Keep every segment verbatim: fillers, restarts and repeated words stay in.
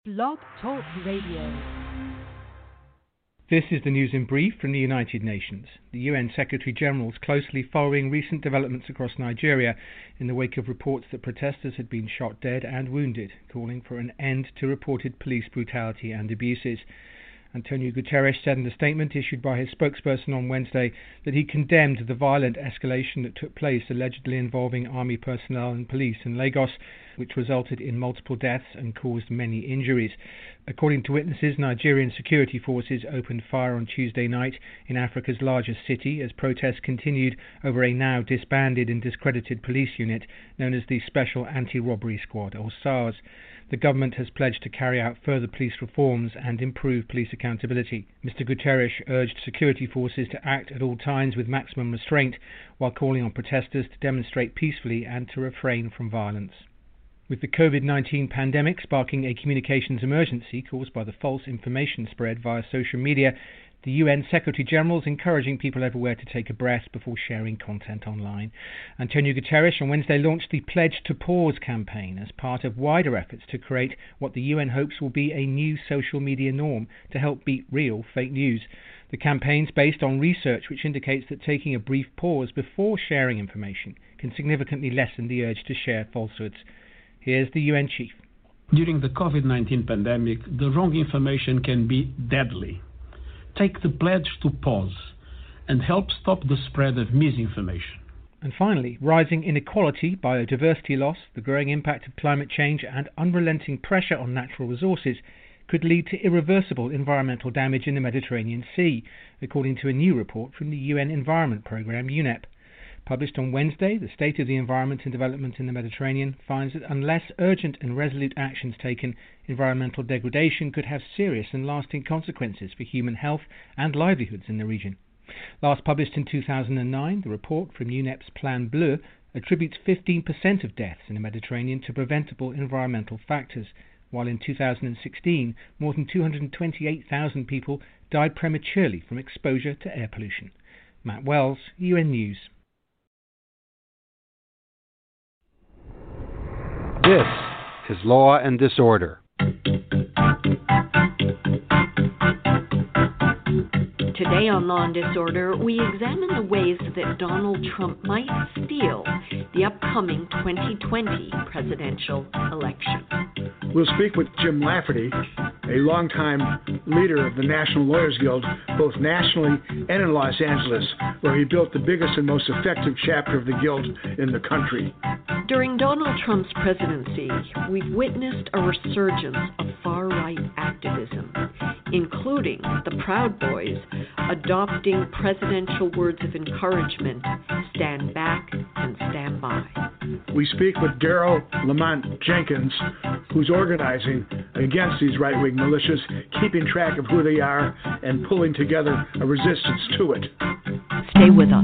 Blog Talk Radio. This is the news in brief from the United Nations. The U N Secretary-General is closely following recent developments across Nigeria in the wake of reports that protesters had been shot dead and wounded, calling for an end to reported police brutality and abuses. Antonio Guterres said in a statement issued by his spokesperson on Wednesday that he condemned the violent escalation that took place allegedly involving army personnel and police in Lagos, which resulted in multiple deaths and caused many injuries. According to witnesses, Nigerian security forces opened fire on Tuesday night in Africa's largest city as protests continued over a now disbanded and discredited police unit known as the Special Anti-Robbery Squad, or SARS. The government has pledged to carry out further police reforms and improve police accountability. Mister Guterres urged security forces to act at all times with maximum restraint, while calling on protesters to demonstrate peacefully and to refrain from violence. With the COVID nineteen pandemic sparking a communications emergency caused by the false information spread via social media, the U N Secretary-General is encouraging people everywhere to take a breath before sharing content online. Antonio Guterres on Wednesday launched the Pledge to Pause campaign as part of wider efforts to create what the U N hopes will be a new social media norm to help beat real fake news. The campaign's based on research which indicates that taking a brief pause before sharing information can significantly lessen the urge to share falsehoods. Here's the U N chief. During the COVID nineteen pandemic, the wrong information can be deadly. Take the pledge to pause and help stop the spread of misinformation. And finally, rising inequality, biodiversity loss, the growing impact of climate change and unrelenting pressure on natural resources could lead to irreversible environmental damage in the Mediterranean Sea, according to a new report from the U N Environment Programme, UNEP. Published on Wednesday, the State of the Environment and Development in the Mediterranean finds that unless urgent and resolute actions taken, environmental degradation could have serious and lasting consequences for human health and livelihoods in the region. Last published in two thousand nine, the report from UNEP's Plan Bleu attributes fifteen percent of deaths in the Mediterranean to preventable environmental factors, while in two thousand sixteen, more than two hundred twenty-eight thousand people died prematurely from exposure to air pollution. Matt Wells, U N News. This is Law and Disorder. Today on Law and Disorder, we examine the ways that Donald Trump might steal the upcoming twenty twenty presidential election. We'll speak with Jim Lafferty, a longtime leader of the National Lawyers Guild, both nationally and in Los Angeles, where he built the biggest and most effective chapter of the Guild in the country. During Donald Trump's presidency, we've witnessed a resurgence of far-right activism, including the Proud Boys adopting presidential words of encouragement, stand back and stand by. We speak with Darrell Lamont Jenkins, who's organizing against these right-wing militias, keeping track of who they are, and pulling together a resistance to it. Stay with us.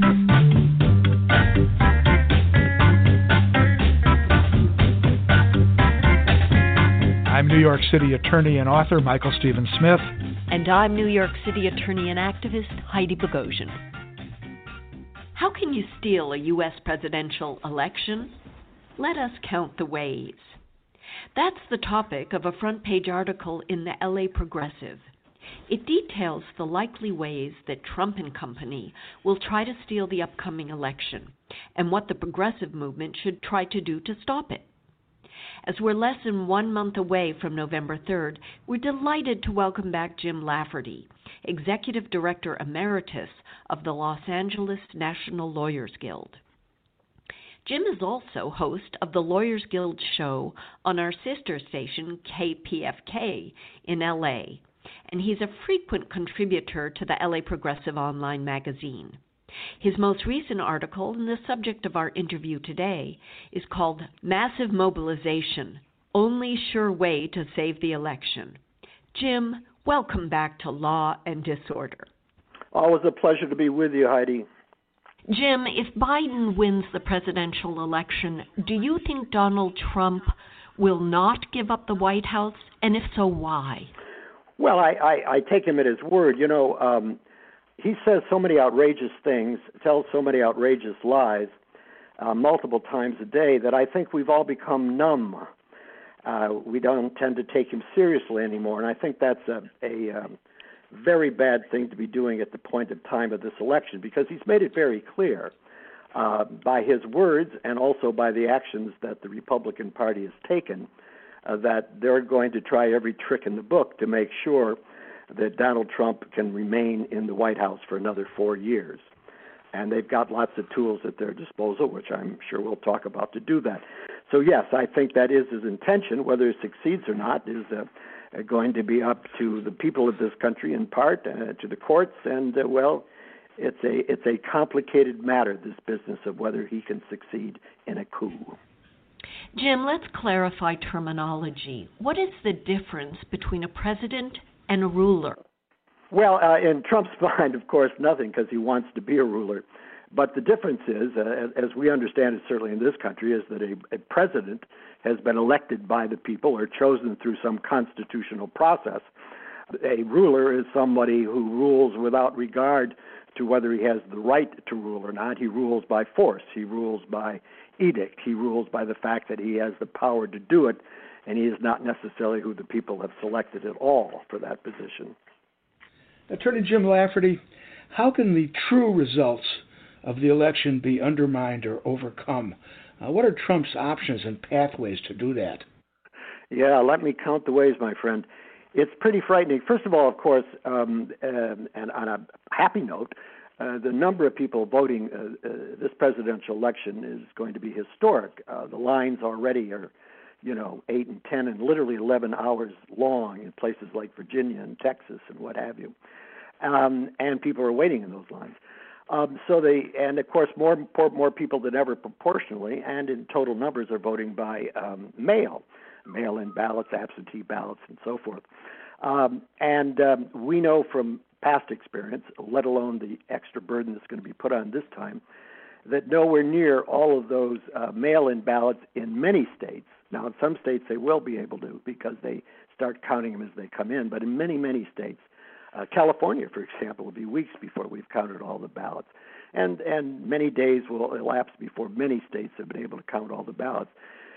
I'm New York City attorney and author Michael Stephen Smith. And I'm New York City attorney and activist Heidi Bogosian. How can you steal a U S presidential election? Let us count the ways. That's the topic of a front-page article in the L A Progressive. It details the likely ways that Trump and company will try to steal the upcoming election and what the progressive movement should try to do to stop it. As we're less than one month away from November third, we're delighted to welcome back Jim Lafferty, Executive Director Emeritus of the Los Angeles National Lawyers Guild. Jim is also host of the Lawyers Guild show on our sister station K P F K in L A, and he's a frequent contributor to the L A Progressive online magazine. His most recent article, and the subject of our interview today, is called Massive Mobilization, Only Sure Way to Save the Election. Jim, welcome back to Law and Disorder. Always a pleasure to be with you, Heidi. Jim, if Biden wins the presidential election, do you think Donald Trump will not give up the White House? And if so, why? Well, I, I, I take him at his word. You know, um, he says so many outrageous things, tells so many outrageous lies uh, multiple times a day that I think we've all become numb. uh, we don't tend to take him seriously anymore. And I think that's a, a um, very bad thing to be doing at the point of time of this election, because he's made it very clear uh, by his words and also by the actions that the Republican Party has taken uh, that they're going to try every trick in the book to make sure that Donald Trump can remain in the White House for another four years. And they've got lots of tools at their disposal, which I'm sure we'll talk about, to do that. So, yes, I think that is his intention. Whether it succeeds or not is uh, going to be up to the people of this country, in part, uh, to the courts. And, uh, well, it's a it's a complicated matter, this business of whether he can succeed in a coup. Jim, let's clarify terminology. What is the difference between a president and a ruler? Well, uh, in Trump's mind, of course, nothing, because he wants to be a ruler. But the difference is, uh, as we understand it, certainly in this country, is that a, a president has been elected by the people or chosen through some constitutional process. A ruler is somebody who rules without regard to whether he has the right to rule or not. He rules by force. He rules by edict. He rules by the fact that he has the power to do it, and he is not necessarily who the people have selected at all for that position. Attorney Jim Lafferty, how can the true results of the election be undermined or overcome? Uh, what are Trump's options and pathways to do that? Yeah, let me count the ways, my friend. It's pretty frightening. First of all, of course, um, uh, and on a happy note, uh, the number of people voting uh, uh, this presidential election is going to be historic. Uh, the lines already are, you know, eight and ten and literally eleven hours long in places like Virginia and Texas and what have you. Um, and people are waiting in those lines. Um, so they, and of course, more, more more people than ever proportionally, and in total numbers, are voting by um, mail, mail-in ballots, absentee ballots, and so forth. Um, and um, we know from past experience, let alone the extra burden that's going to be put on this time, that nowhere near all of those uh, mail-in ballots in many states. Now, in some states they will be able to because they start counting them as they come in, but in many, many states, uh, California, for example, will be weeks before we've counted all the ballots. And, and many days will elapse before many states have been able to count all the ballots.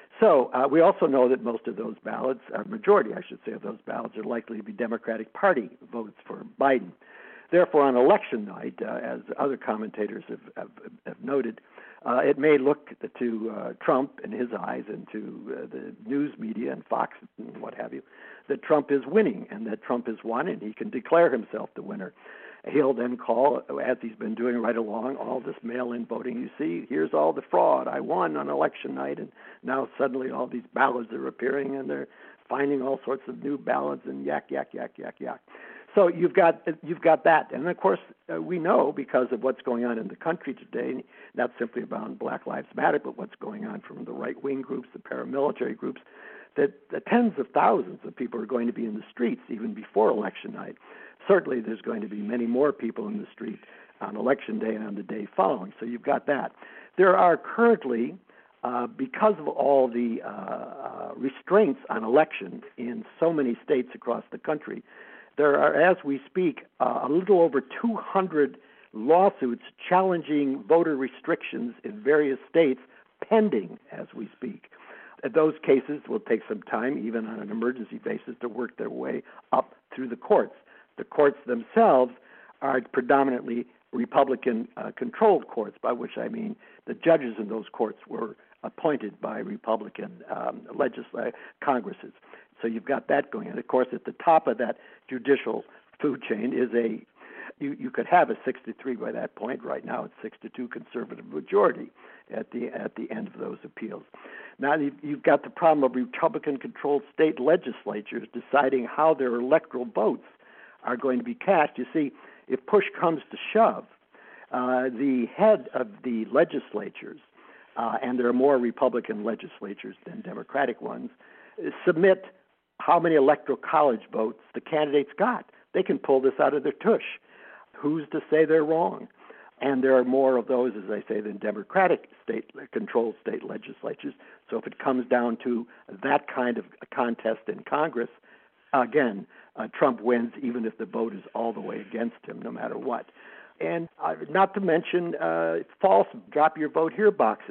So uh, we also know that most of those ballots, a majority, I should say, of those ballots are likely to be Democratic Party votes for Biden. Therefore, on election night, uh, as other commentators have, have, have noted, uh, it may look to uh, Trump in his eyes and to uh, the news media and Fox and what have you, that Trump is winning and that Trump has won and he can declare himself the winner. He'll then call, as he's been doing right along, all this mail-in voting. You see, here's all the fraud. I won on election night, and now suddenly all these ballots are appearing, and they're finding all sorts of new ballots and yak, yak, yak, yak, yak. So you've got you've got that, and of course uh, we know because of what's going on in the country today, not simply about Black Lives Matter, but what's going on from the right-wing groups, the paramilitary groups, that the tens of thousands of people are going to be in the streets even before election night. Certainly there's going to be many more people in the street on election day and on the day following. So you've got that. There are currently, uh, because of all the uh, uh, restraints on election in so many states across the country, there are, as we speak, uh, a little over two hundred lawsuits challenging voter restrictions in various states pending as we speak. Those cases will take some time, even on an emergency basis, to work their way up through the courts. The courts themselves are predominantly Republican-controlled uh, courts, by which I mean the judges in those courts were appointed by Republican um, legisl- Congresses. So you've got that going on. Of course, at the top of that judicial food chain is a, you, you could have a six to three by that point. Right now it's six to two conservative majority at the at the end of those appeals. Now you've, you've got the problem of Republican-controlled state legislatures deciding how their electoral votes are going to be cast. You see, if push comes to shove, uh, the head of the legislatures, uh, and there are more Republican legislatures than Democratic ones, submit how many electoral college votes the candidates got. They can pull this out of their tush. Who's to say they're wrong? And there are more of those, as I say, than Democratic state-controlled state legislatures. So if it comes down to that kind of a contest in Congress, again, uh, Trump wins even if the vote is all the way against him, no matter what. And uh, not to mention uh, false drop your vote here boxes.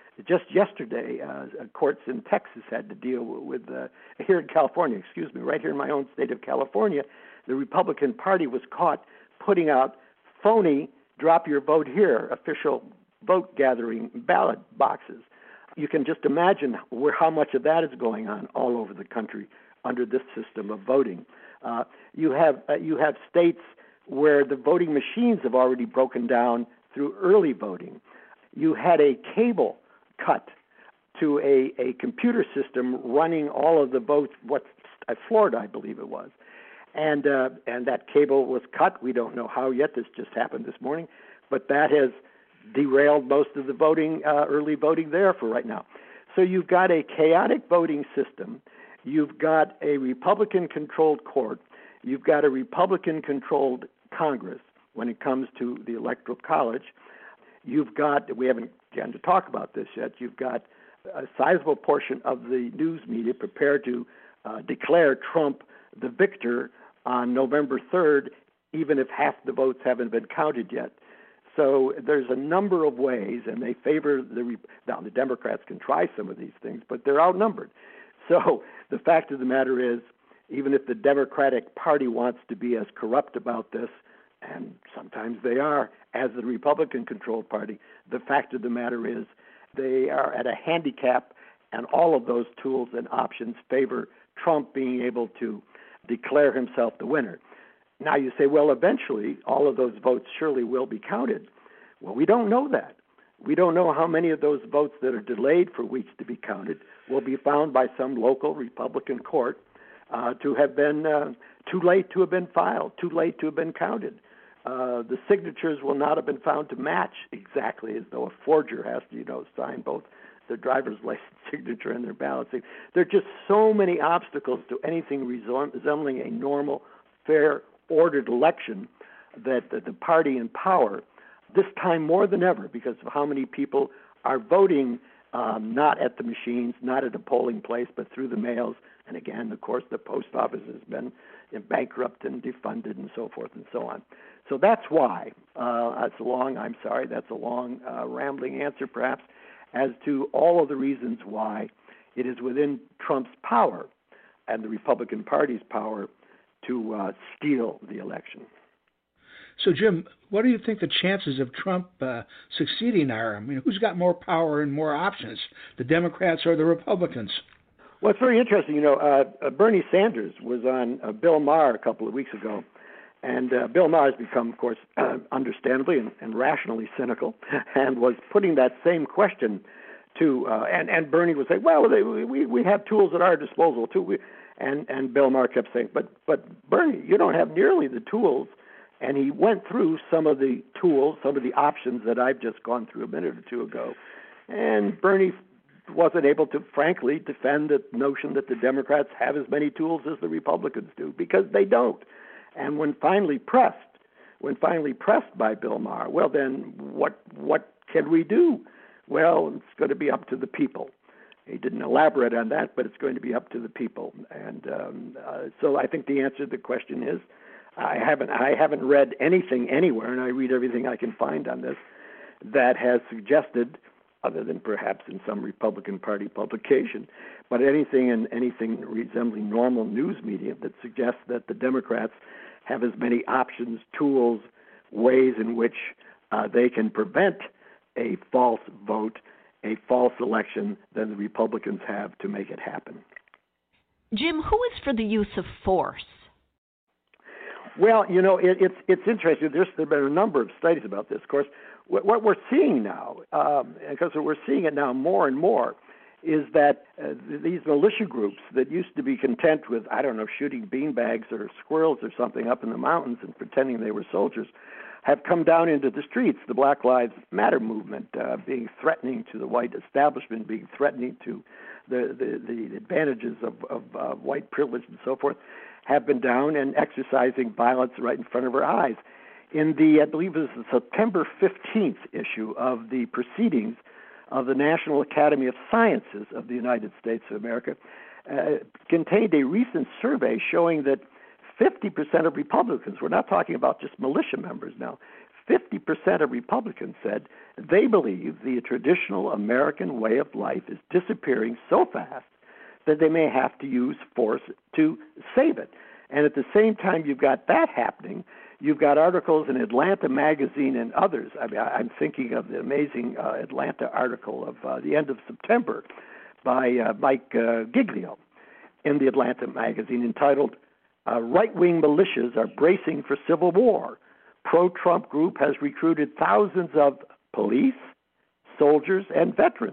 Just yesterday, uh, courts in Texas had to deal with, uh, here in California, excuse me, right here in my own state of California, the Republican Party was caught putting out phony drop your vote here official vote gathering ballot boxes. You can just imagine where, how much of that is going on all over the country under this system of voting. Uh, you have uh, you have states where the voting machines have already broken down through early voting. You had a cable cut to a, a computer system running all of the votes, what, uh, Florida, I believe it was. And uh, and that cable was cut. We don't know how yet. This just happened this morning. But that has derailed most of the voting, uh, early voting there for right now. So you've got a chaotic voting system. You've got a Republican-controlled court. You've got a Republican-controlled Congress when it comes to the Electoral College. You've got, we haven't begun to talk about this yet, you've got a sizable portion of the news media prepared to uh, declare Trump the victor on November third, even if half the votes haven't been counted yet. So there's a number of ways, and they favor the, now the Democrats can try some of these things, but they're outnumbered. So the fact of the matter is, even if the Democratic Party wants to be as corrupt about this, and sometimes they are, as the Republican-controlled party, the fact of the matter is they are at a handicap, and all of those tools and options favor Trump being able to declare himself the winner. Now you say, well, eventually all of those votes surely will be counted. Well, we don't know that. We don't know how many of those votes that are delayed for weeks to be counted will be found by some local Republican court uh, to have been uh, too late to have been filed, too late to have been counted. Uh, the signatures will not have been found to match exactly, as though a forger has to, you know, sign both their driver's license signature and their ballot signature. There are just so many obstacles to anything resembling a normal, fair, ordered election that the, the party in power, this time more than ever, because of how many people are voting um, not at the machines, not at a polling place, but through the mails. And again, of course, the post office has been bankrupt and defunded and so forth and so on. So that's why. Uh, that's a long, I'm sorry, that's a long, uh, rambling answer perhaps, as to all of the reasons why it is within Trump's power and the Republican Party's power to uh, steal the election. So, Jim, what do you think the chances of Trump uh, succeeding are? I mean, who's got more power and more options, the Democrats or the Republicans? Well, it's very interesting. You know, uh, uh, Bernie Sanders was on uh, Bill Maher a couple of weeks ago, and uh, Bill Maher has become, of course, uh, understandably and, and rationally cynical, and was putting that same question to, uh, and, and Bernie would say, well, they, we, we have tools at our disposal, too. We, and, and Bill Maher kept saying, but, but Bernie, you don't have nearly the tools. And he went through some of the tools, some of the options that I've just gone through a minute or two ago. And Bernie wasn't able to, frankly, defend the notion that the Democrats have as many tools as the Republicans do, because they don't. And when finally pressed, when finally pressed by Bill Maher, well, then what what can we do? Well, it's going to be up to the people. He didn't elaborate on that, but it's going to be up to the people. And um, uh, so I think the answer to the question is, I haven't I haven't read anything anywhere, and I read everything I can find on this, that has suggested, other than perhaps in some Republican Party publication, but anything in anything resembling normal news media that suggests that the Democrats have as many options, tools, ways in which uh, they can prevent a false vote, a false election, than the Republicans have to make it happen. Jim, who is for the use of force? Well, you know, it, it's it's interesting. There's there have been a number of studies about this. Of course, what, what we're seeing now, um, because we're seeing it now more and more, is that uh, these militia groups that used to be content with, I don't know, shooting beanbags or squirrels or something up in the mountains and pretending they were soldiers, have come down into the streets. The Black Lives Matter movement uh, being threatening to the white establishment, being threatening to the the, the advantages of, of uh, white privilege and so forth, have been down and exercising violence right in front of our eyes. In the, I believe it was the September fifteenth issue of the Proceedings of the National Academy of Sciences of the United States of America, uh, contained a recent survey showing that fifty percent of Republicans, we're not talking about just militia members now, fifty percent of Republicans said they believe the traditional American way of life is disappearing so fast that they may have to use force to save it. And at the same time you've got that happening, you've got articles in Atlanta Magazine and others. I mean, I'm thinking of the amazing uh, Atlanta article of uh, the end of September by uh, Mike uh, Giglio in the Atlanta Magazine entitled, uh, Right-Wing Militias Are Bracing for Civil War. Pro-Trump group has recruited thousands of police, soldiers, and veterans.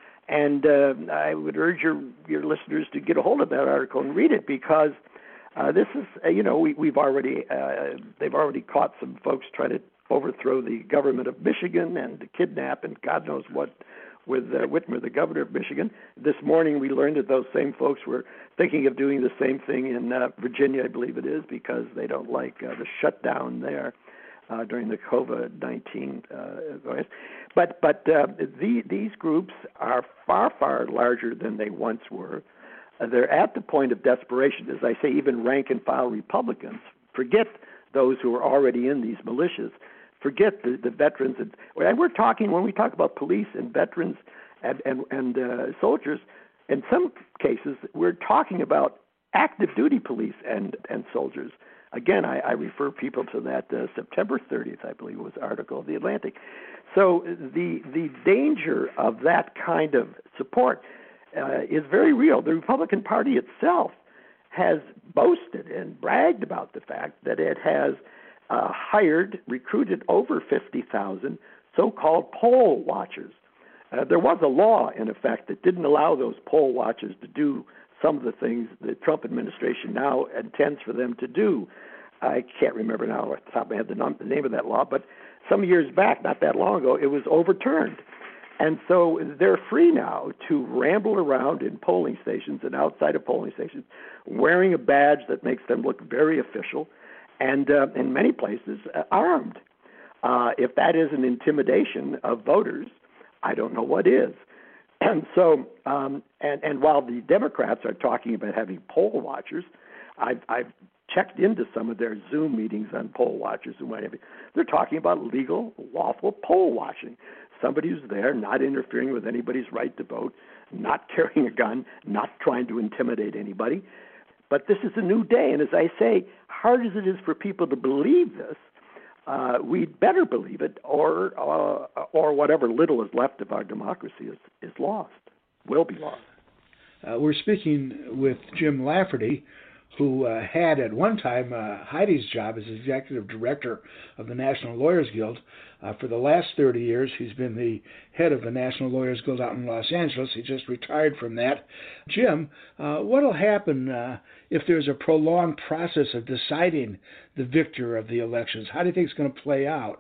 And uh, I would urge your, your listeners to get a hold of that article and read it because Uh, this is, uh, you know, we, we've already, uh, they've already caught some folks trying to overthrow the government of Michigan and to kidnap and God knows what with uh, Whitmer, the governor of Michigan. This morning we learned that those same folks were thinking of doing the same thing in uh, Virginia, I believe it is, because they don't like uh, the shutdown there uh, during the COVID nineteen. Uh, but but uh, the, these groups are far, far larger than they once were. Uh, they're at the point of desperation. As I say, even rank-and-file Republicans, forget those who are already in these militias, forget the, the veterans. And, and we're talking, when we talk about police and veterans and, and, and uh, soldiers, in some cases, we're talking about active-duty police and, and soldiers. Again, I, I refer people to that uh, September thirtieth, I believe, was article of The Atlantic. So the the danger of that kind of support Uh, is very real. The Republican Party itself has boasted and bragged about the fact that it has uh, hired, recruited over fifty thousand so-called poll watchers. Uh, there was a law, in effect, that didn't allow those poll watchers to do some of the things the Trump administration now intends for them to do. I can't remember now off the top of my head the, num- the name of that law, but some years back, not that long ago, it was overturned. And so they're free now to ramble around in polling stations and outside of polling stations wearing a badge that makes them look very official and uh, in many places uh, armed. Uh, if that is an intimidation of voters, I don't know what is. And so, um, and, and while the Democrats are talking about having poll watchers, I've, I've checked into some of their Zoom meetings on poll watchers and whatever. They're talking about legal, lawful poll watching. Somebody who's there, not interfering with anybody's right to vote, not carrying a gun, not trying to intimidate anybody. But this is a new day, and as I say, hard as it is for people to believe this, uh, we'd better believe it, or uh, or whatever little is left of our democracy is, is lost, will be lost. Uh, we're speaking with Jim Lafferty, who uh, had at one time uh, Heidi's job as executive director of the National Lawyers Guild. Uh, for the last thirty years, he's been the head of the National Lawyers Guild out in Los Angeles. He just retired from that. Jim, uh, what will happen uh, if there's a prolonged process of deciding the victor of the elections? How do you think it's going to play out?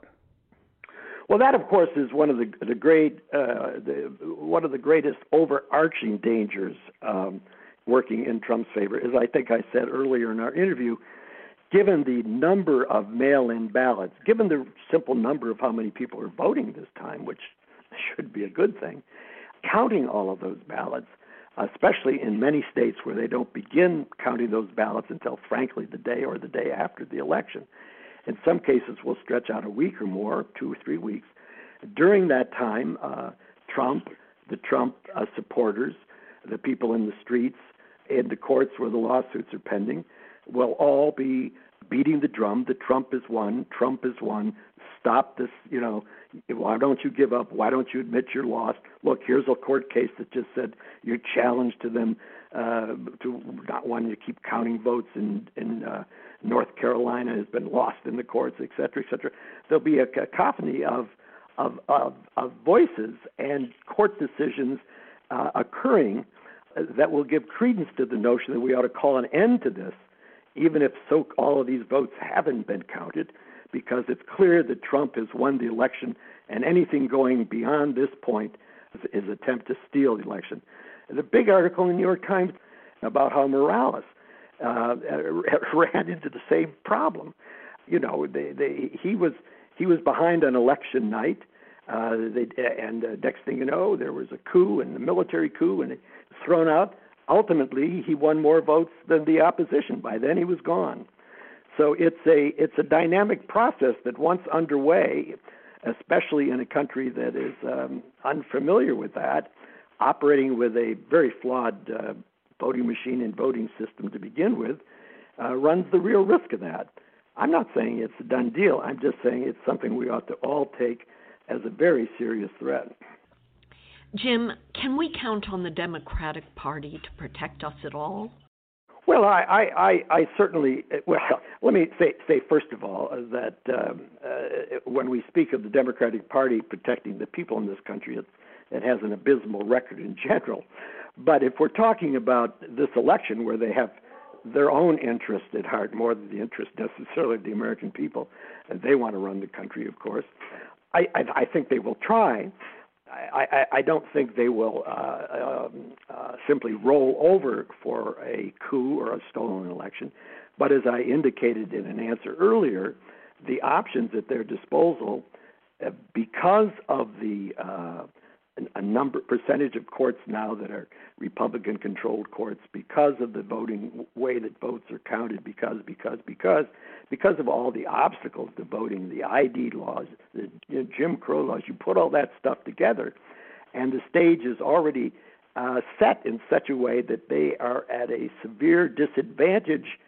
Well, that, of course, is one of the the great, uh, the, one of the greatest overarching dangers um, working in Trump's favor. As I think I said earlier in our interview, given the number of mail-in ballots, given the simple number of how many people are voting this time, which should be a good thing, counting all of those ballots, especially in many states where they don't begin counting those ballots until, frankly, the day or the day after the election. In some cases, will stretch out a week or more, two or three weeks. During that time, uh, Trump, the Trump uh, supporters, the people in the streets, in the courts where the lawsuits are pending, will all be beating the drum that Trump is won, Trump is won, stop this, you know, why don't you give up, why don't you admit you're lost? Look, here's a court case that just said your challenge to them uh, to not wanting to keep counting votes in, in uh, North Carolina has been lost in the courts, et cetera, et cetera. There'll be a cacophony of, of, of, of voices and court decisions uh, occurring that will give credence to the notion that we ought to call an end to this, even if so all of these votes haven't been counted, because it's clear that Trump has won the election, and anything going beyond this point is, is an attempt to steal the election. The big article in the New York Times about how Morales uh, ran into the same problem. You know, they, they, he was he was behind on election night, uh, they, and uh, next thing you know, there was a coup, and a military coup, and it was thrown out. Ultimately, he won more votes than the opposition. By then, he was gone. So it's a it's a dynamic process that once underway, especially in a country that is um, unfamiliar with that, operating with a very flawed uh, voting machine and voting system to begin with, uh, runs the real risk of that. I'm not saying it's a done deal. I'm just saying it's something we ought to all take as a very serious threat. Jim, can we count on the Democratic Party to protect us at all? Well, I, I, I, I certainly, well, let me say, say first of all uh, that um, uh, when we speak of the Democratic Party protecting the people in this country, it's, it has an abysmal record in general. But if we're talking about this election where they have their own interest at heart more than the interest necessarily of the American people, and they want to run the country, of course, I, I, I think they will try. I, I, I don't think they will uh, um, uh, simply roll over for a coup or a stolen election. But as I indicated in an answer earlier, the options at their disposal, uh, because of the uh, a number percentage of courts now that are Republican-controlled courts, because of the voting way that votes are counted, because because because because of all the obstacles to voting, the I D laws, the you know, Jim Crow laws, you put all that stuff together, and the stage is already uh, set in such a way that they are at a severe disadvantage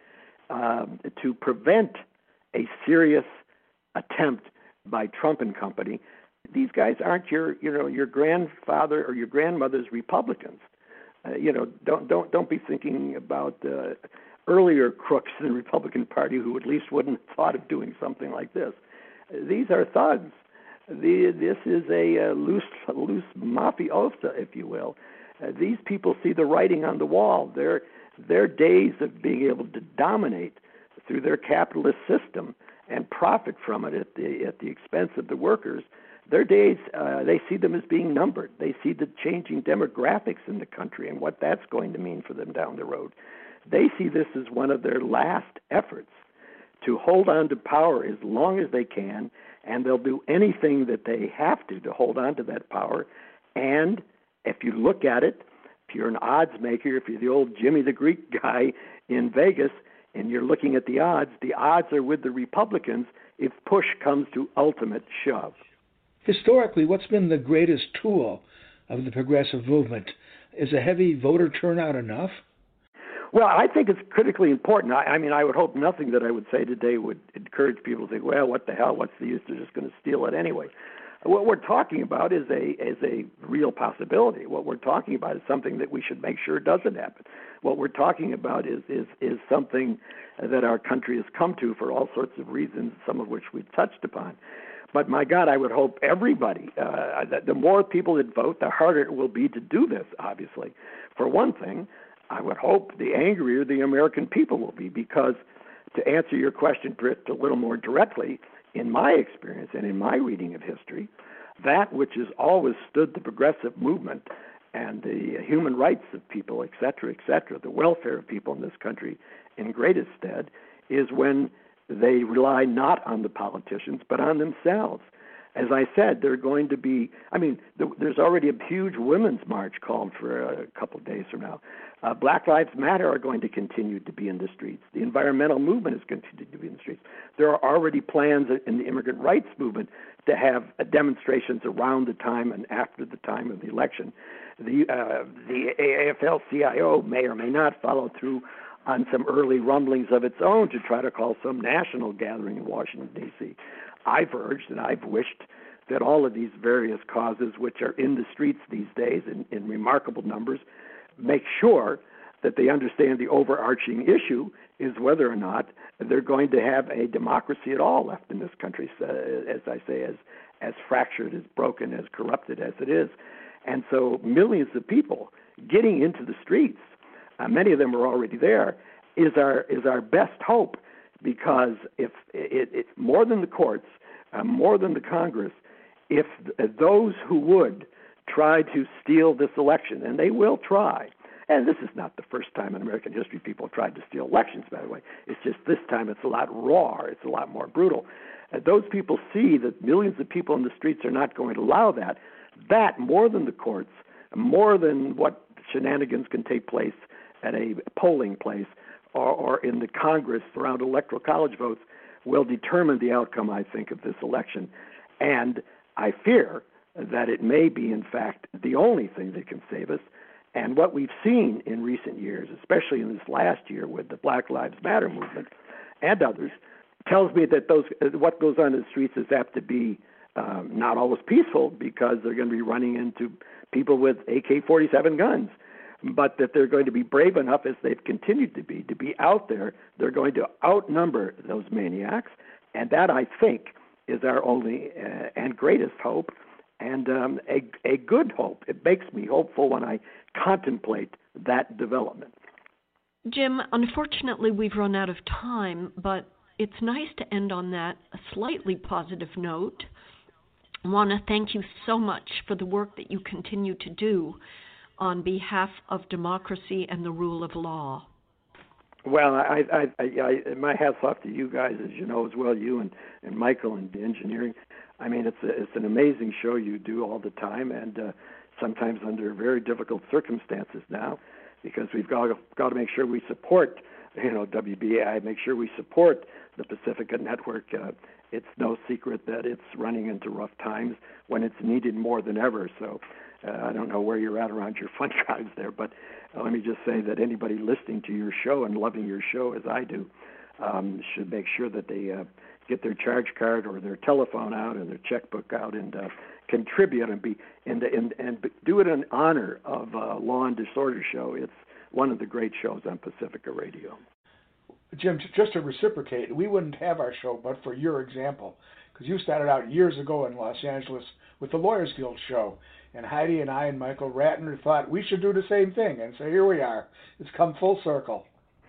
um, to prevent a serious attempt by Trump and company. These guys aren't your, you know, your grandfather or your grandmother's Republicans. Uh, you know, don't don't don't be thinking about uh, earlier crooks in the Republican Party who at least wouldn't have thought of doing something like this. Uh, these are thugs. The, this is a uh, loose loose mafiosa, if you will. Uh, these people see the writing on the wall. Their their days of being able to dominate through their capitalist system and profit from it at the at the expense of the workers. Their days, uh, they see them as being numbered. They see the changing demographics in the country and what that's going to mean for them down the road. They see this as one of their last efforts to hold on to power as long as they can, and they'll do anything that they have to to hold on to that power. And if you look at it, if you're an odds maker, if you're the old Jimmy the Greek guy in Vegas, and you're looking at the odds, the odds are with the Republicans if push comes to ultimate shove. Historically, what's been the greatest tool of the progressive movement? Is a heavy voter turnout enough? Well, I think it's critically important. I, I mean, I would hope nothing that I would say today would encourage people to think, well, what the hell, what's the use? They're just going to steal it anyway. What we're talking about is a is a real possibility. What we're talking about is something that we should make sure doesn't happen. What we're talking about is is is something that our country has come to for all sorts of reasons, some of which we've touched upon. But my God, I would hope everybody, uh, that the more people that vote, the harder it will be to do this, obviously. For one thing, I would hope the angrier the American people will be, because to answer your question, Britt, a little more directly, in my experience and in my reading of history, that which has always stood the progressive movement and the human rights of people, et cetera, et cetera, the welfare of people in this country in greatest stead, is when they rely not on the politicians, but on themselves. As I said, they're going to be, I mean, there's already a huge women's march called for a couple of days from now. Uh, Black Lives Matter are going to continue to be in the streets. The environmental movement is going to continue to be in the streets. There are already plans in the immigrant rights movement to have uh, demonstrations around the time and after the time of the election. The, uh, the A F L C I O may or may not follow through on some early rumblings of its own to try to call some national gathering in Washington, D C I've urged and I've wished that all of these various causes, which are in the streets these days in, in remarkable numbers, make sure that they understand the overarching issue is whether or not they're going to have a democracy at all left in this country, uh, as I say, as, as fractured, as broken, as corrupted as it is. And so millions of people getting into the streets, Uh, many of them are already there, is our is our best hope, because if it, it more than the courts, uh, more than the Congress, if th- those who would try to steal this election, and they will try, and this is not the first time in American history people have tried to steal elections, by the way. It's just this time it's a lot rawer, it's a lot more brutal. Uh, those people see that millions of people in the streets are not going to allow that. That, more than the courts, more than what shenanigans can take place at a polling place, or, or in the Congress around electoral college votes will determine the outcome, I think, of this election. And I fear that it may be, in fact, the only thing that can save us. And what we've seen in recent years, especially in this last year with the Black Lives Matter movement and others, tells me that those what goes on in the streets is apt to be um, not always peaceful, because they're going to be running into people with A K forty-seven guns, but that they're going to be brave enough, as they've continued to be, to be out there. They're going to outnumber those maniacs, and that, I think, is our only uh, and greatest hope, and um, a, a good hope. It makes me hopeful when I contemplate that development. Jim, unfortunately, we've run out of time, but it's nice to end on that slightly positive note. I want to thank you so much for the work that you continue to do on behalf of democracy and the rule of law. Well, I, I, I, I, my hat's off to you guys, as you know as well, you and, and Michael and the engineering. I mean, it's a, it's an amazing show you do all the time, and uh, sometimes under very difficult circumstances now, because we've got to, got to make sure we support, you know, W B A I, make sure we support the Pacifica Network. Uh, it's no secret that it's running into rough times when it's needed more than ever. So uh, I don't know where you're at around your fund drives there, but uh, let me just say that anybody listening to your show and loving your show as I do um, should make sure that they uh, get their charge card or their telephone out or their checkbook out and uh, contribute and be and, and and do it in honor of uh, Law and Disorder show. It's one of the great shows on Pacifica Radio. Jim, just to reciprocate, we wouldn't have our show but for your example, because you started out years ago in Los Angeles with the Lawyers Guild show, and Heidi and I and Michael Ratner thought we should do the same thing, and so here we are. It's come full circle.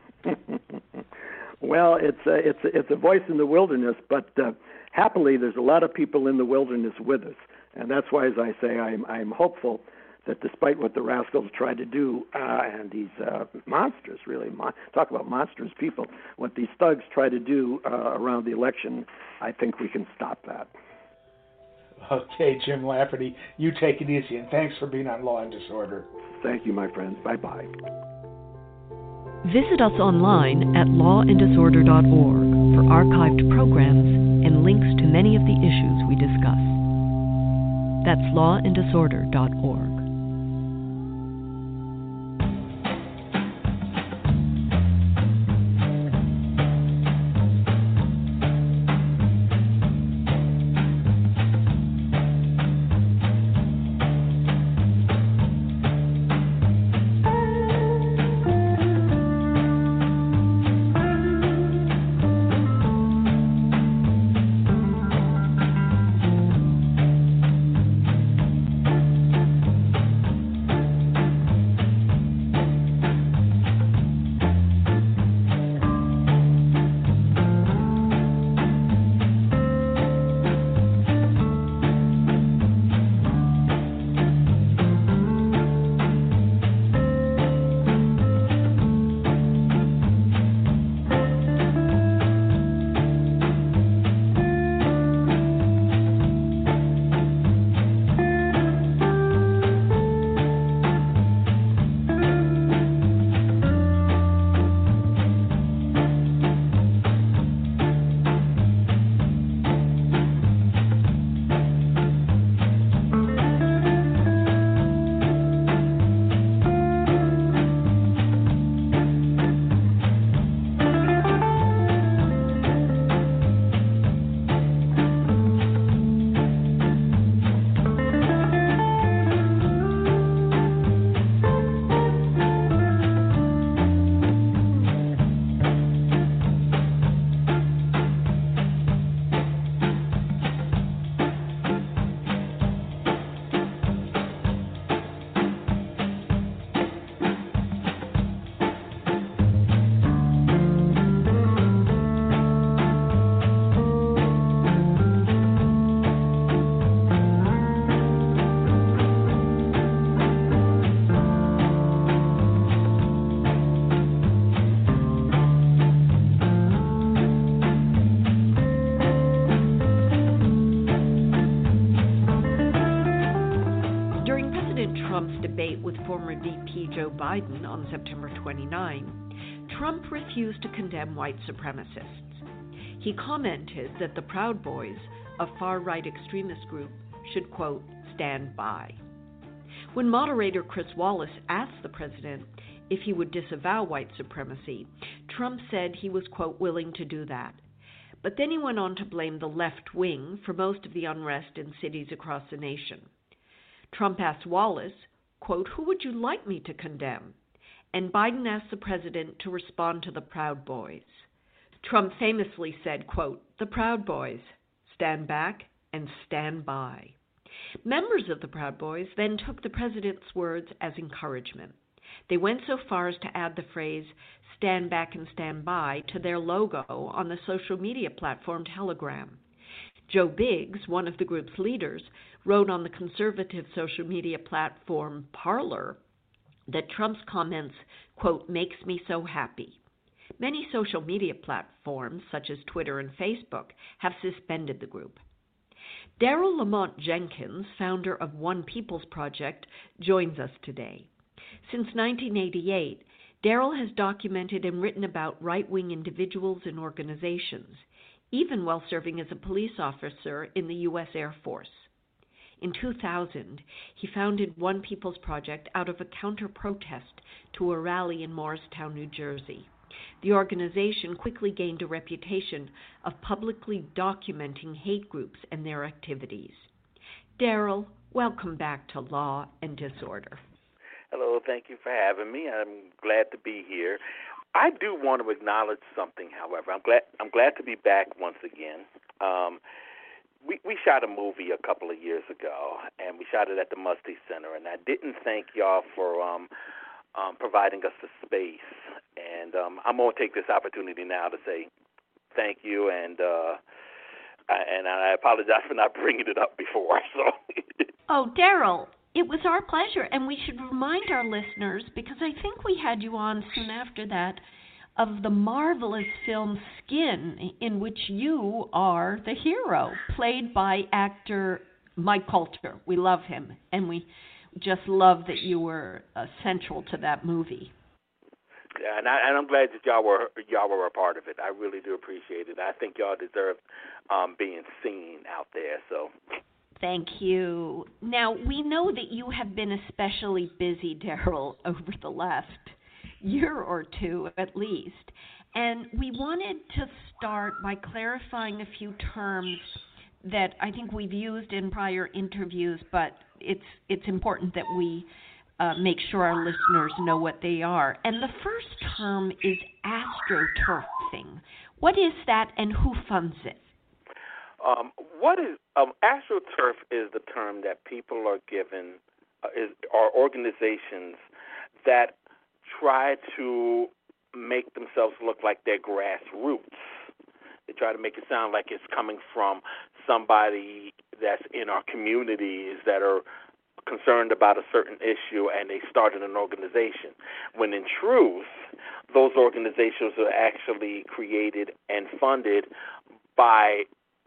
Well, it's a, it's a, it's a voice in the wilderness, but uh, happily there's a lot of people in the wilderness with us, and that's why, as I say, I'm I'm hopeful that despite what the rascals tried to do, uh, and these uh, monsters, really, mon- talk about monstrous people, what these thugs try to do uh, around the election, I think we can stop that. Okay, Jim Lafferty, you take it easy, and thanks for being on Law and Disorder. Thank you, my friends. Bye-bye. Visit us online at law and disorder dot org for archived programs and links to many of the issues we discuss. That's law and disorder dot org. Trump's debate with former V P Joe Biden on September twenty-ninth, Trump refused to condemn white supremacists. He commented that the Proud Boys, a far-right extremist group, should, quote, stand by. When moderator Chris Wallace asked the president if he would disavow white supremacy, Trump said he was, quote, willing to do that. But then he went on to blame the left wing for most of the unrest in cities across the nation. Trump asked Wallace, quote, who would you like me to condemn? And Biden asked the president to respond to the Proud Boys. Trump famously said, quote, the Proud Boys, stand back and stand by. Members of the Proud Boys then took the president's words as encouragement. They went so far as to add the phrase, stand back and stand by, to their logo on the social media platform Telegram. Joe Biggs, one of the group's leaders, wrote on the conservative social media platform Parler that Trump's comments, quote, makes me so happy. Many social media platforms, such as Twitter and Facebook, have suspended the group. Darrell Lamont Jenkins, founder of One People's Project, joins us today. Since nineteen eighty-eight, Darrell has documented and written about right-wing individuals and organizations, even while serving as a police officer in the U S Air Force. In two thousand, he founded One People's Project out of a counter-protest to a rally in Morristown, New Jersey. The organization quickly gained a reputation of publicly documenting hate groups and their activities. Darrell, welcome back to Law and Disorder. Hello, thank you for having me. I'm glad to be here. I do want to acknowledge something, however. I'm glad I'm glad to be back once again. Um, we we shot a movie a couple of years ago, and we shot it at the Musty Center, and I didn't thank y'all for um, um, providing us the space. And um, I'm going to take this opportunity now to say thank you, and uh, I, and I apologize for not bringing it up before. So. Oh, Darrell. It was our pleasure, and we should remind our listeners, because I think we had you on soon after that, of the marvelous film Skin, in which you are the hero, played by actor Mike Colter. We love him, and we just love that you were uh, central to that movie. Yeah, and, I, and I'm glad that y'all were y'all were a part of it. I really do appreciate it. I think y'all deserve um, being seen out there, so... Thank you. Now, we know that you have been especially busy, Darrell, over the last year or two at least. And we wanted to start by clarifying a few terms that I think we've used in prior interviews, but it's it's important that we uh, make sure our listeners know what they are. And the first term is astroturfing. What is that, and who funds it? Um, what is um, astroturf is the term that people are given, uh, is are organizations that try to make themselves look like they're grassroots. They try to make it sound like it's coming from somebody that's in our communities that are concerned about a certain issue, and they started an organization. When in truth, those organizations are actually created and funded by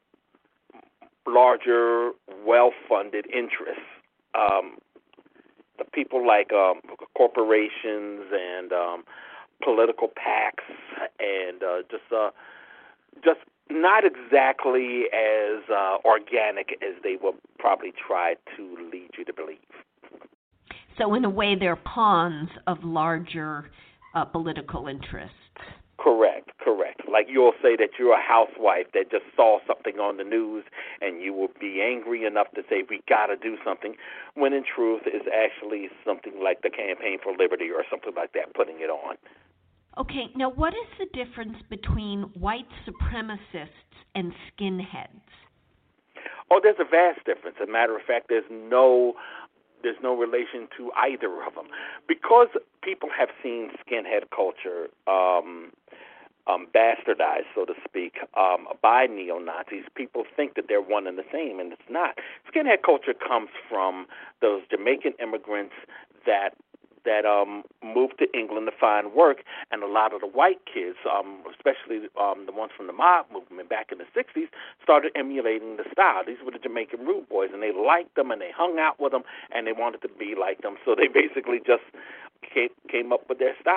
larger, well-funded interests. Um, the people like um, corporations and um, political PACs, and uh, just uh, just not exactly as uh, organic as they will probably try to lead you to believe. So in a way, they're pawns of larger uh, political interests. Correct, correct. Like you'll say that you're a housewife that just saw something on the news, and you will be angry enough to say, we got to do something, when in truth is actually something like the Campaign for Liberty or something like that, putting it on. Okay, now what is the difference between white supremacists and skinheads? Oh, there's a vast difference. As a matter of fact, there's no... There's no relation to either of them. Because people have seen skinhead culture um, um, bastardized, so to speak, um, by neo-Nazis, people think that they're one and the same, and it's not. Skinhead culture comes from those Jamaican immigrants that that um, moved to England to find work, and a lot of the white kids, um, especially um, the ones from the mob movement back in the sixties, started emulating the style. These were the Jamaican rude boys, and they liked them, and they hung out with them, and they wanted to be like them, so they basically just came, came up with their style.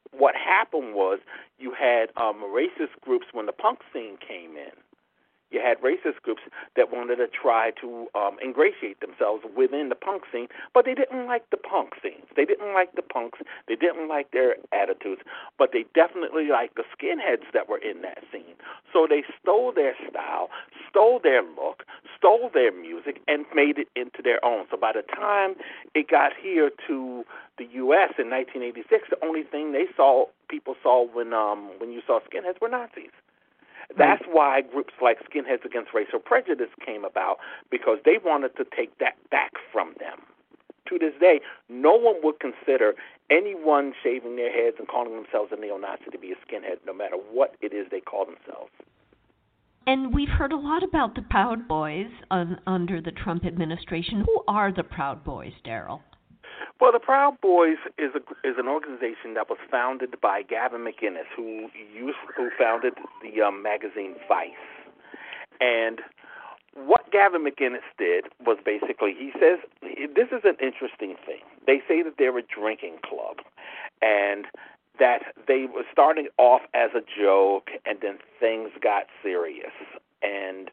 what happened was you had um, racist groups when the punk scene came in. You had racist groups that wanted to try to um, ingratiate themselves within the punk scene, but they didn't like the punk scenes. They didn't like the punks. They didn't like their attitudes, but they definitely liked the skinheads that were in that scene. So they stole their style, stole their look, stole their music, and made it into their own. So by the time it got here to the U S in nineteen eighty-six, the only thing they saw, people saw when um, when you saw skinheads were Nazis. That's why groups like Skinheads Against Racial Prejudice came about, because they wanted to take that back from them. To this day, no one would consider anyone shaving their heads and calling themselves a neo-Nazi to be a skinhead, no matter what it is they call themselves. And we've heard a lot about the Proud Boys un- under the Trump administration. Who are the Proud Boys, Daryl? Well, the Proud Boys is a, is an organization that was founded by Gavin McInnes, who used, who founded the um, magazine Vice. And what Gavin McInnes did was basically, he says, this is an interesting thing. They say that they're a drinking club, and that they were starting off as a joke, and then things got serious. And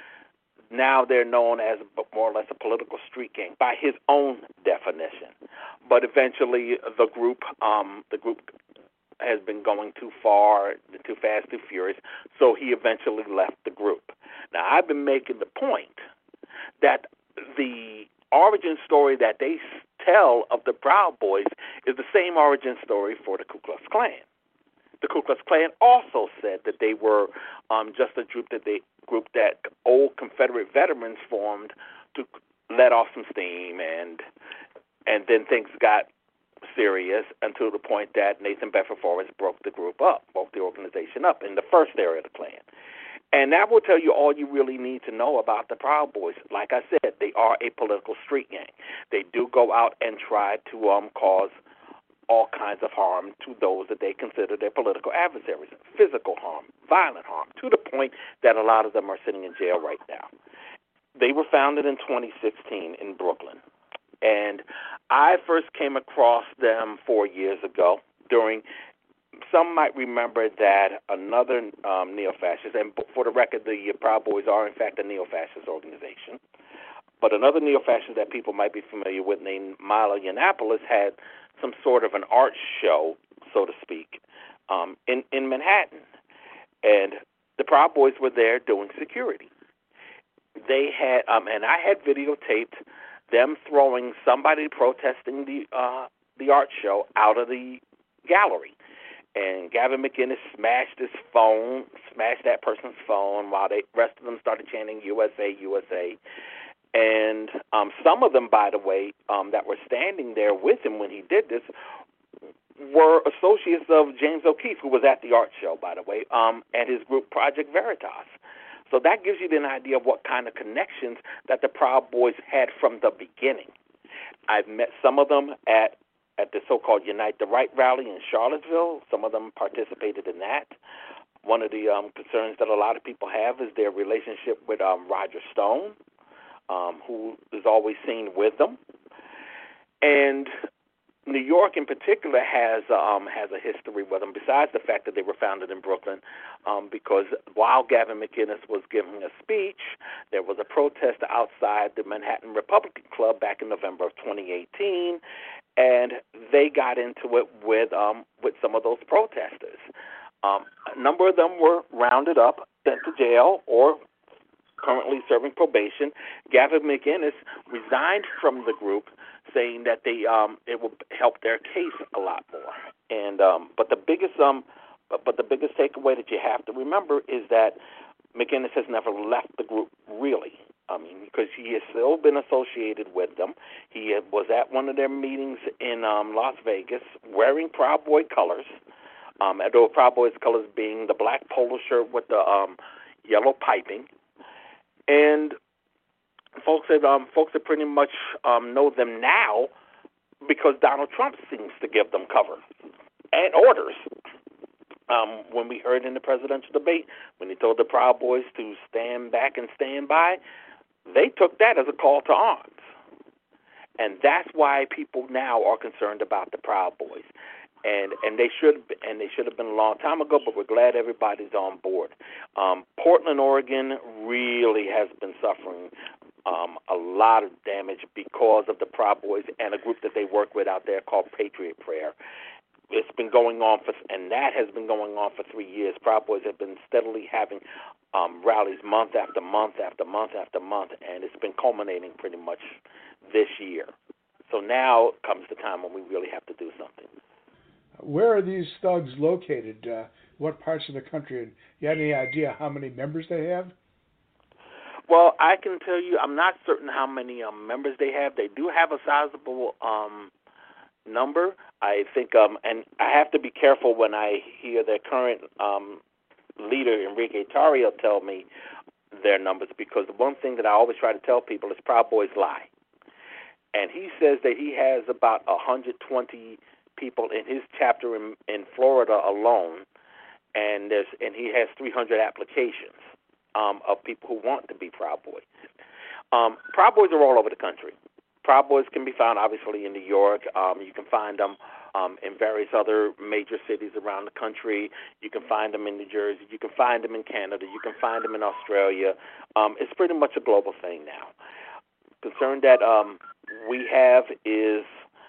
now they're known as more or less a political street gang by his own definition. But eventually, the group, um, the group has been going too far, too fast, too furious. So he eventually left the group. Now, I've been making the point that the origin story that they tell of the Proud Boys is the same origin story for the Ku Klux Klan. The Ku Klux Klan also said that they were um, just a group that they group that old Confederate veterans formed to let off some steam, and and then things got serious until the point that Nathan Bedford Forrest broke the group up, broke the organization up in the first area of the Klan. And that will tell you all you really need to know about the Proud Boys. Like I said, they are a political street gang. They do go out and try to um, cause all kinds of harm to those that they consider their political adversaries, physical harm, violent harm, to the point that a lot of them are sitting in jail right now. They were founded in twenty sixteen in Brooklyn, and I first came across them four years ago during, some might remember that another um, neo-fascist, and for the record, the Proud Boys are in fact a neo-fascist organization, but another neo-fascist that people might be familiar with named Milo Yiannopoulos had some sort of an art show, so to speak, um, in, in Manhattan. And the Proud Boys were there doing security. They had, um, and I had videotaped them throwing somebody protesting the uh, the art show out of the gallery. And Gavin McInnes smashed his phone, smashed that person's phone, while the rest of them started chanting U S A, U S A. And um, some of them, by the way, um, that were standing there with him when he did this were associates of James O'Keefe, who was at the art show, by the way, um, and his group Project Veritas. So that gives you an idea of what kind of connections that the Proud Boys had from the beginning. I've met some of them at, at the so-called Unite the Right rally in Charlottesville. Some of them participated in that. One of the um, concerns that a lot of people have is their relationship with um, Roger Stone, Um, who is always seen with them. And New York in particular has um, has a history with them, besides the fact that they were founded in Brooklyn, um, because while Gavin McInnes was giving a speech, there was a protest outside the Manhattan Republican Club back in November of twenty eighteen, and they got into it with um, with some of those protesters. Um, a number of them were rounded up, sent to jail, or currently serving probation. Gavin McInnes resigned from the group, saying that they um, it will help their case a lot more. And um, but the biggest um, but, but the biggest takeaway that you have to remember is that McInnes has never left the group, really. I mean, because he has still been associated with them. He was at one of their meetings in um, Las Vegas wearing Proud Boy colors. Um, and those Proud Boys colors being the black polo shirt with the um, yellow piping. And folks that um, folks that pretty much um, know them now because Donald Trump seems to give them cover and orders. Um, when we heard in the presidential debate, when he told the Proud Boys to stand back and stand by, they took that as a call to arms. And that's why people now are concerned about the Proud Boys. and and they should and they should have been a long time ago. But we're glad everybody's on board. Um, Portland, Oregon, really has been suffering um, a lot of damage because of the Proud Boys and a group that they work with out there called Patriot Prayer. It's been going on for, and that has been going on for three years. Proud Boys have been steadily having um, rallies month after month after month after month, and it's been culminating pretty much this year. So now comes the time when we really have to do something. Where are these thugs located? Uh, what parts of the country? And you have any idea how many members they have? Well, I can tell you, I'm not certain how many um, members they have. They do have a sizable um, number. I think, um, and I have to be careful when I hear their current um, leader, Enrique Tarrio, tell me their numbers, because the one thing that I always try to tell people is Proud Boys lie. And he says that he has about one hundred twenty people in his chapter in, in Florida alone, and there's and he has three hundred applications um, of people who want to be Proud Boys. Um, Proud Boys are all over the country. Proud Boys can be found, obviously, in New York. Um, you can find them um, in various other major cities around the country. You can find them in New Jersey. You can find them in Canada. You can find them in Australia. Um, it's pretty much a global thing now. Concern that um, we have is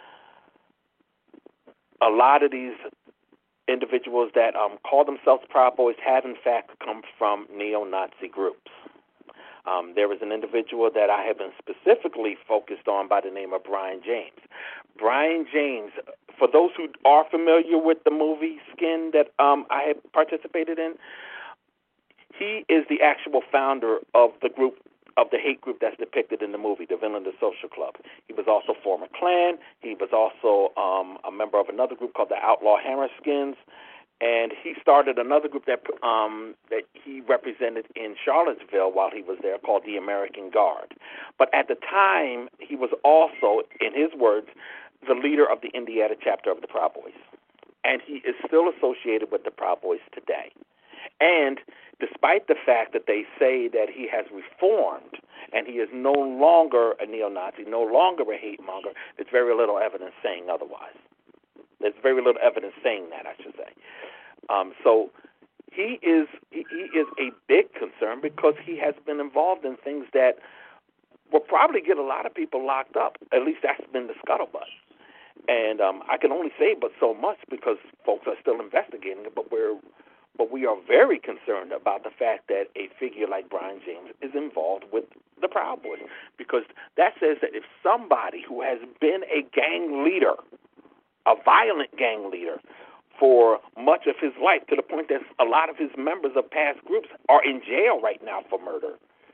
a lot of these individuals that um, call themselves Proud Boys have, in fact, come from neo-Nazi groups. Um, there was an individual that I have been specifically focused on by the name of Brian James. Brian James, for those who are familiar with the movie Skin that um, I have participated in, he is the actual founder of the group, of the hate group that's depicted in the movie, the Villainous Social Club. He was also former Klan. He was also um, a member of another group called the Outlaw Hammerskins. And he started another group that um, that he represented in Charlottesville while he was there called the American Guard. But at the time, he was also, in his words, the leader of the Indiana chapter of the Proud Boys. And he is still associated with the Proud Boys today. And despite the fact that they say that he has reformed and he is no longer a neo-Nazi, no longer a hate monger, there's very little evidence saying otherwise. There's very little evidence saying that, I should say. Um, so he is he, he is a big concern because he has been involved in things that will probably get a lot of people locked up. At least that's been the scuttlebutt. And um, I can only say but so much because folks are still investigating it, but we're but we are very concerned about the fact that a figure like Brian James is involved with the Proud Boys, because that says that if somebody who has been a gang leader, a violent gang leader for much of his life, to the point that a lot of his members of past groups are in jail right now for murder.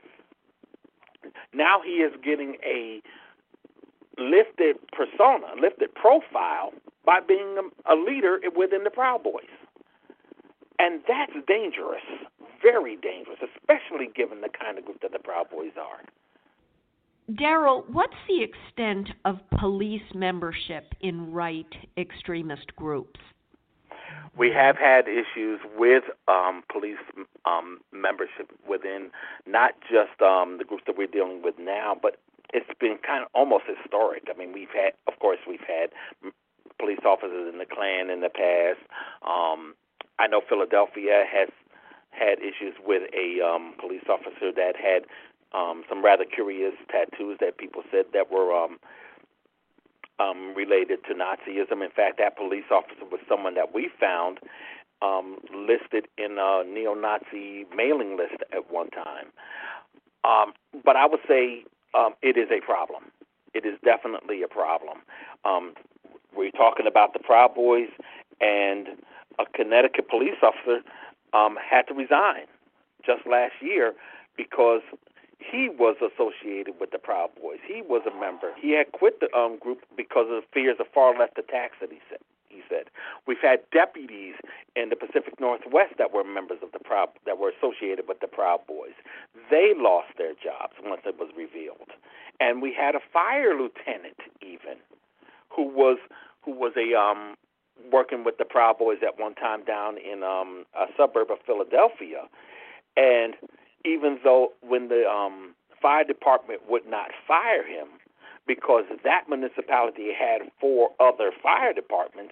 Now he is getting a lifted persona, lifted profile by being a, a leader within the Proud Boys. And that's dangerous, very dangerous, especially given the kind of group that the Proud Boys are. Daryl, what's the extent of police membership in right extremist groups? We have had issues with um, police um, membership within not just um, the groups that we're dealing with now, but it's been kind of almost historic. I mean, we've had, of course, we've had police officers in the Klan in the past. Um, I know Philadelphia has had issues with a um, police officer that had um, some rather curious tattoos that people said that were um, um, related to Nazism. In fact, that police officer was someone that we found um, listed in a neo-Nazi mailing list at one time. Um, but I would say um, it is a problem. It is definitely a problem. Um, we're talking about the Proud Boys, and a Connecticut police officer um, had to resign just last year because he was associated with the Proud Boys. He was a member. He had quit the um, group because of fears of far-left attacks, that he said. He said, we've had deputies in the Pacific Northwest that were members of the Proud, that were associated with the Proud Boys. They lost their jobs once it was revealed. And we had a fire lieutenant even who was who was a um, working with the Proud Boys at one time down in um, a suburb of Philadelphia. And even though when the um, fire department would not fire him because that municipality had four other fire departments,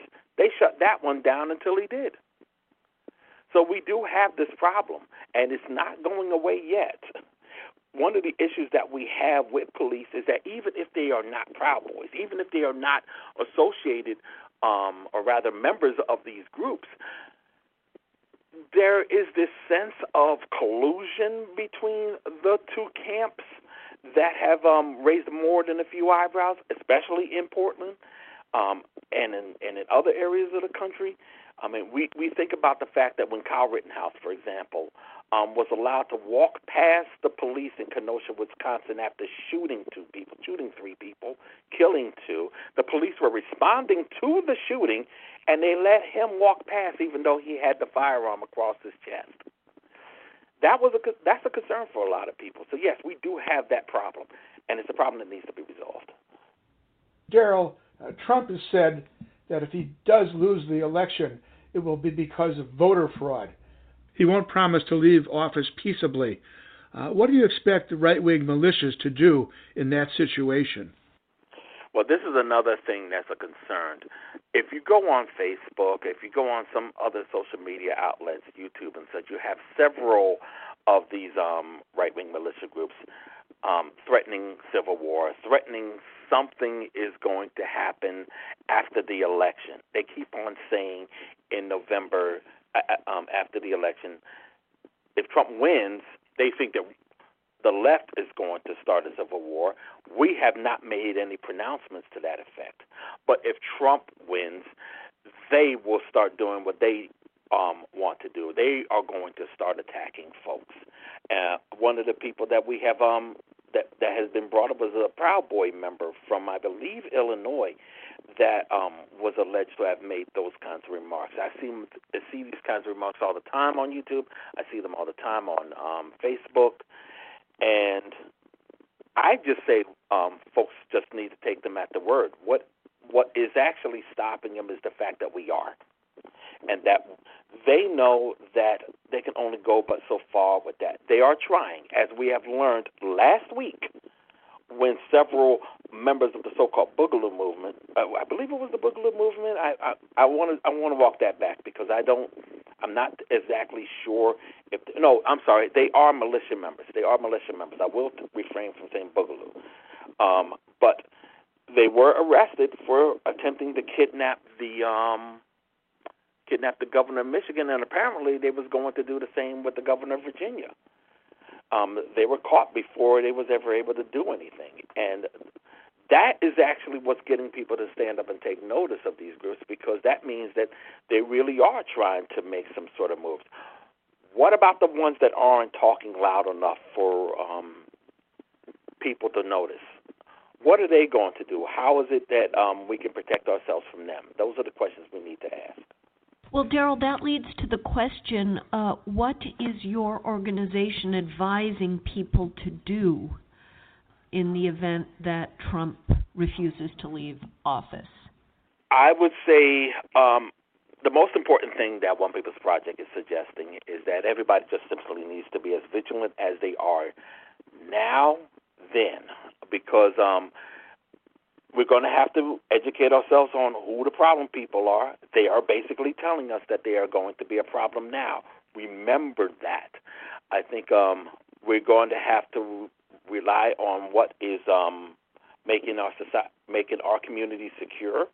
They shut that one down until he did. So we do have this problem, and it's not going away yet. One of the issues that we have with police is that even if they are not Proud Boys, even if they are not associated, um, or rather members of these groups, there is this sense of collusion between the two camps that have um, raised more than a few eyebrows, especially in Portland um, and in and in other areas of the country. I mean, we, we think about the fact that when Kyle Rittenhouse, for example, um, was allowed to walk past the police in Kenosha, Wisconsin, after shooting two people, shooting three people, killing two, the police were responding to the shooting, and they let him walk past even though he had the firearm across his chest. That was a that's a concern for a lot of people. So yes, we do have that problem, and it's a problem that needs to be resolved. Daryl, uh, Trump has said that if he does lose the election, it will be because of voter fraud. He won't promise to leave office peaceably. Uh, what do you expect the right-wing militias to do in that situation? Well, this is another thing that's a concern. If you go on Facebook, if you go on some other social media outlets, YouTube and such, you have several of these um, right-wing militia groups um, threatening civil war, threatening something is going to happen after the election. They keep on saying in November, uh, um, after the election, if Trump wins, they think that the left is going to start a civil war. We have not made any pronouncements to that effect. But if Trump wins, they will start doing what they um, want to do. They are going to start attacking folks. Uh, one of the people that we have um, that, that has been brought up was a Proud Boy member from, I believe, Illinois, that um, was alleged to have made those kinds of remarks. I see, I see these kinds of remarks all the time on YouTube. I see them all the time on um, Facebook. And I just say um, folks just need to take them at the word. What what is actually stopping them is the fact that we are, and that they know that they can only go but so far with that. They are trying, as we have learned last week, when several members of the so-called Boogaloo movement, uh, I believe it was the Boogaloo movement. I I want to I want to walk that back because I don't. I'm not exactly sure if no. I'm sorry. They are militia members. They are militia members. I will refrain from saying Boogaloo, um, but they were arrested for attempting to kidnap the um, kidnap the governor of Michigan, and apparently they was going to do the same with the governor of Virginia. Um, they were caught before they was ever able to do anything, and that is actually what's getting people to stand up and take notice of these groups, because that means that they really are trying to make some sort of moves. What about the ones that aren't talking loud enough for um, people to notice? What are they going to do? How is it that um, we can protect ourselves from them? Those are the questions we need to ask. Well, Daryl, that leads to the question, uh, what is your organization advising people to do in the event that Trump refuses to leave office? I would say um, the most important thing that One People's Project is suggesting is that everybody just simply needs to be as vigilant as they are now, then, because um, we're going to have to educate ourselves on who the problem people are. They are basically telling us that they are going to be a problem now. Remember that. I think um, we're going to have to rely on what is um, making our society, making our community secure,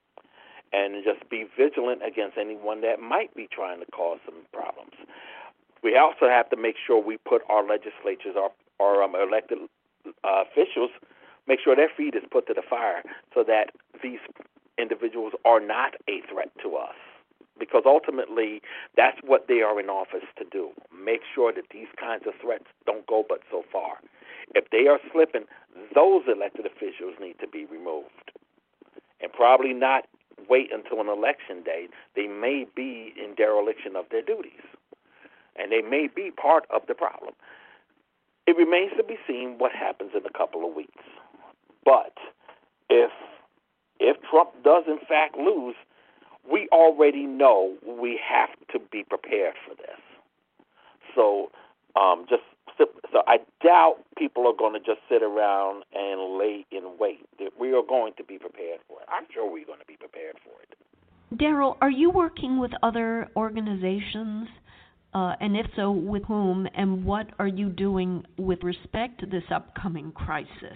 and just be vigilant against anyone that might be trying to cause some problems. We also have to make sure we put our legislatures, our, our um, elected uh, officials, make sure their feet is put to the fire so that these individuals are not a threat to us. Because ultimately, that's what they are in office to do. Make sure that these kinds of threats don't go but so far. If they are slipping, those elected officials need to be removed. And probably not wait until an election day. They may be in dereliction of their duties. And they may be part of the problem. It remains to be seen what happens in a couple of weeks. But if if Trump does in fact lose, we already know we have to be prepared for this. So, um, just so I doubt people are going to just sit around and lay in wait. We are going to be prepared for it. I'm sure we're going to be prepared for it. Daryl, are you working with other organizations? Uh, and if so, with whom? And what are you doing with respect to this upcoming crisis?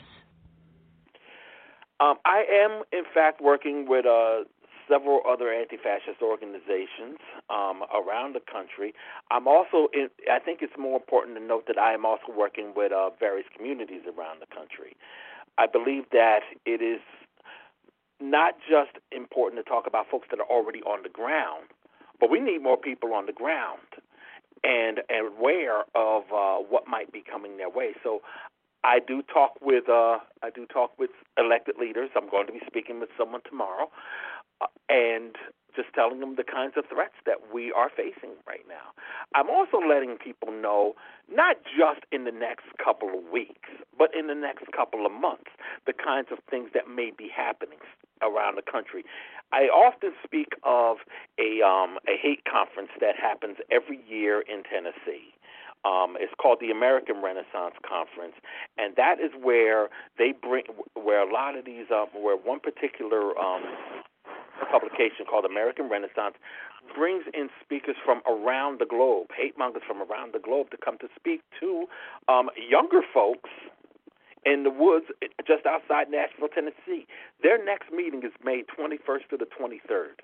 Um, I am, in fact, working with uh, several other anti-fascist organizations um, around the country. I'm also, in, I think it's more important to note that I am also working with uh, various communities around the country. I believe that it is not just important to talk about folks that are already on the ground, but we need more people on the ground and, and aware of uh, what might be coming their way. So I do talk with uh, I do talk with elected leaders. I'm going to be speaking with someone tomorrow, uh, and just telling them the kinds of threats that we are facing right now. I'm also letting people know, not just in the next couple of weeks, but in the next couple of months, the kinds of things that may be happening around the country. I often speak of a um, a hate conference that happens every year in Tennessee. Um, it's called the American Renaissance Conference, and that is where they bring, where a lot of these, um, where one particular um, publication called American Renaissance brings in speakers from around the globe, hate mongers from around the globe, to come to speak to um, younger folks in the woods just outside Nashville, Tennessee. Their next meeting is May twenty-first to the twenty-third.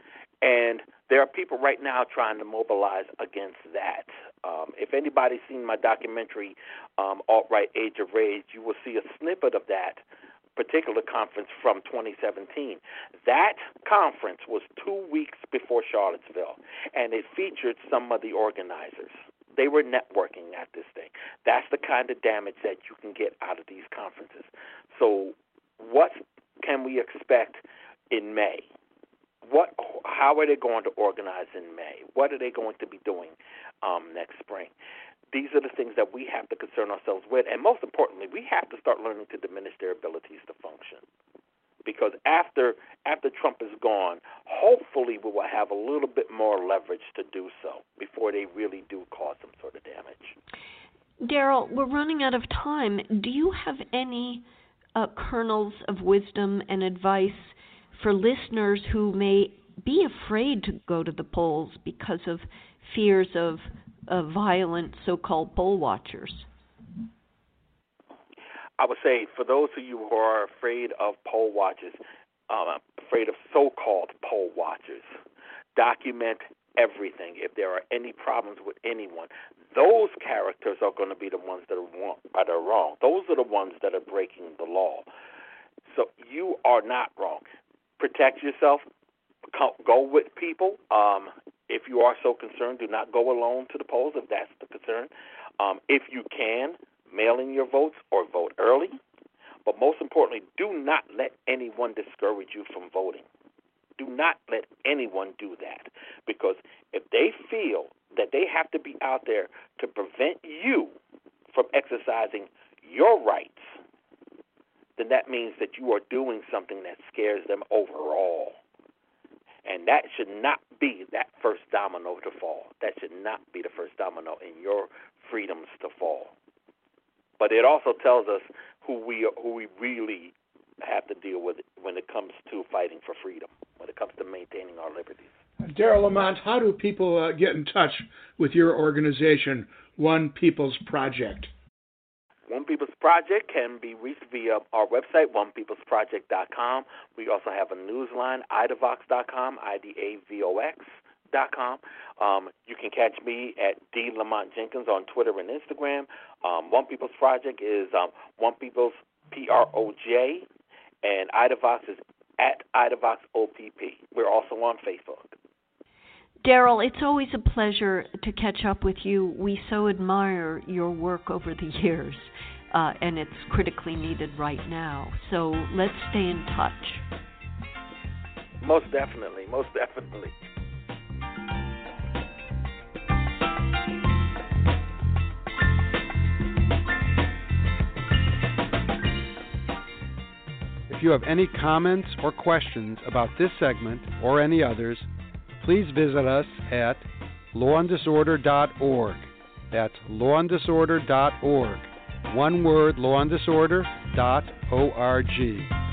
And there are people right now trying to mobilize against that. Um, if anybody's seen my documentary, um, Alt-Right Age of Rage, you will see a snippet of that particular conference from twenty seventeen. That conference was two weeks before Charlottesville, and it featured some of the organizers. They were networking at this thing. That's the kind of damage that you can get out of these conferences. So what can we expect in May? What? How are they going to organize in May? What are they going to be doing um, next spring? These are the things that we have to concern ourselves with. And most importantly, we have to start learning to diminish their abilities to function. Because after after Trump is gone, hopefully we will have a little bit more leverage to do so before they really do cause some sort of damage. Daryl, we're running out of time. Do you have any uh, kernels of wisdom and advice for listeners who may be afraid to go to the polls because of fears of uh, violent so-called poll watchers? I would say for those of you who are afraid of poll watchers, uh, afraid of so-called poll watchers, document everything. If there are any problems with anyone, those characters are going to be the ones that are, wrong, that are wrong. Those are the ones that are breaking the law. So you are not wrong. Protect yourself. Go with people. Um, if you are so concerned, do not go alone to the polls if that's the concern. Um, if you can, mail in your votes or vote early. But most importantly, do not let anyone discourage you from voting. Do not let anyone do that. Because if they feel that they have to be out there to prevent you from exercising your rights, then that means that you are doing something that scares them overall. And that should not be that first domino to fall. That should not be the first domino in your freedoms to fall. But it also tells us who we who we really have to deal with when it comes to fighting for freedom, when it comes to maintaining our liberties. Daryl Lamont, how do people uh, get in touch with your organization, One People's Project? One People's Project can be reached via our website, one peoples project dot com. We also have a news line, I D A vox dot com, I D A V O X dot com. Um, you can catch me at D. Lamont Jenkins on Twitter and Instagram. Um, One People's Project is um, One People's P R O J, and IDAVox is at IDAVox O P P. We're also on Facebook. Daryl, it's always a pleasure to catch up with you. We so admire your work over the years, uh, and it's critically needed right now. So let's stay in touch. Most definitely, most definitely. If you have any comments or questions about this segment or any others, please visit us at law and disorder dot org. That's law and disorder dot org. One word, law and disorder dot org.